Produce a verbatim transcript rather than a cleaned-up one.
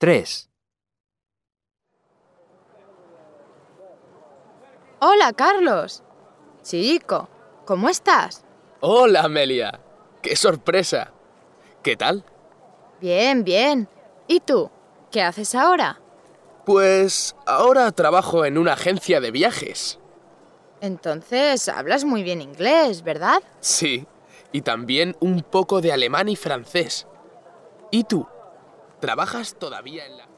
Tres. Hola, Carlos. Chico, ¿cómo estás? Hola, Amelia. ¡Qué sorpresa! ¿Qué tal? Bien, bien. ¿Y tú? ¿Qué haces ahora? Pues ahora trabajo en una agencia de viajes. Entonces, hablas muy bien inglés, ¿verdad? Sí, y también un poco de alemán y francés. ¿Y tú? ¿Trabajas todavía en la...